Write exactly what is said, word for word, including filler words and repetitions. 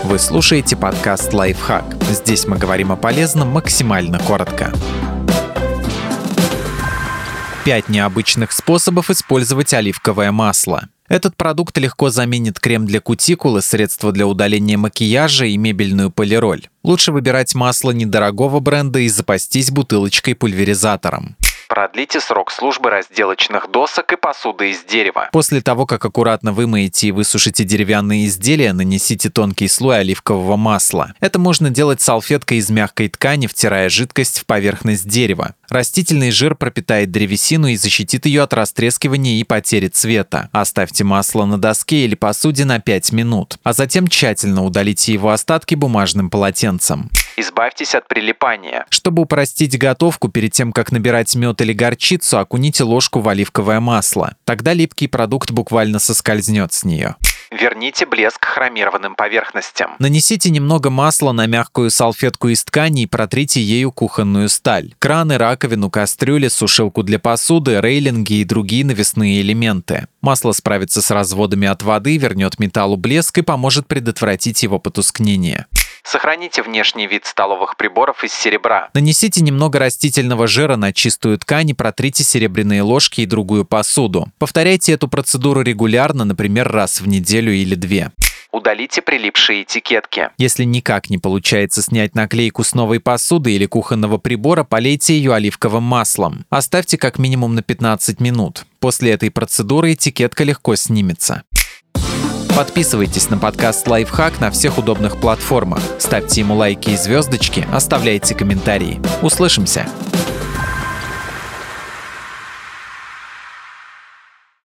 Вы слушаете подкаст «Лайфхак». Здесь мы говорим о полезном максимально коротко. Пять необычных способов использовать оливковое масло. Этот продукт легко заменит крем для кутикулы, средства для удаления макияжа и мебельную полироль. Лучше выбирать масло недорогого бренда и запастись бутылочкой-пульверизатором. Продлите срок службы разделочных досок и посуды из дерева. После того, как аккуратно вымоете и высушите деревянные изделия, нанесите тонкий слой оливкового масла. Это можно делать салфеткой из мягкой ткани, втирая жидкость в поверхность дерева. Растительный жир пропитает древесину и защитит ее от растрескивания и потери цвета. Оставьте масло на доске или посуде на пять минут, а затем тщательно удалите его остатки бумажным полотенцем. Избавьтесь от прилипания. Чтобы упростить готовку, перед тем, как набирать мед или горчицу, окуните ложку в оливковое масло. Тогда липкий продукт буквально соскользнет с нее. Верните блеск хромированным поверхностям. Нанесите немного масла на мягкую салфетку из ткани и протрите ею кухонную сталь. Краны, раковину, кастрюли, сушилку для посуды, рейлинги и другие навесные элементы. Масло справится с разводами от воды, вернет металлу блеск и поможет предотвратить его потускнение. Сохраните внешний вид столовых приборов из серебра. Нанесите немного растительного жира на чистую ткань и протрите серебряные ложки и другую посуду. Повторяйте эту процедуру регулярно, например, раз в неделю или две. Удалите прилипшие этикетки. Если никак не получается снять наклейку с новой посуды или кухонного прибора, полейте ее оливковым маслом. Оставьте как минимум на пятнадцать минут. После этой процедуры этикетка легко снимется. Подписывайтесь на подкаст «Лайфхак» на всех удобных платформах. Ставьте ему лайки и звездочки, оставляйте комментарии. Услышимся!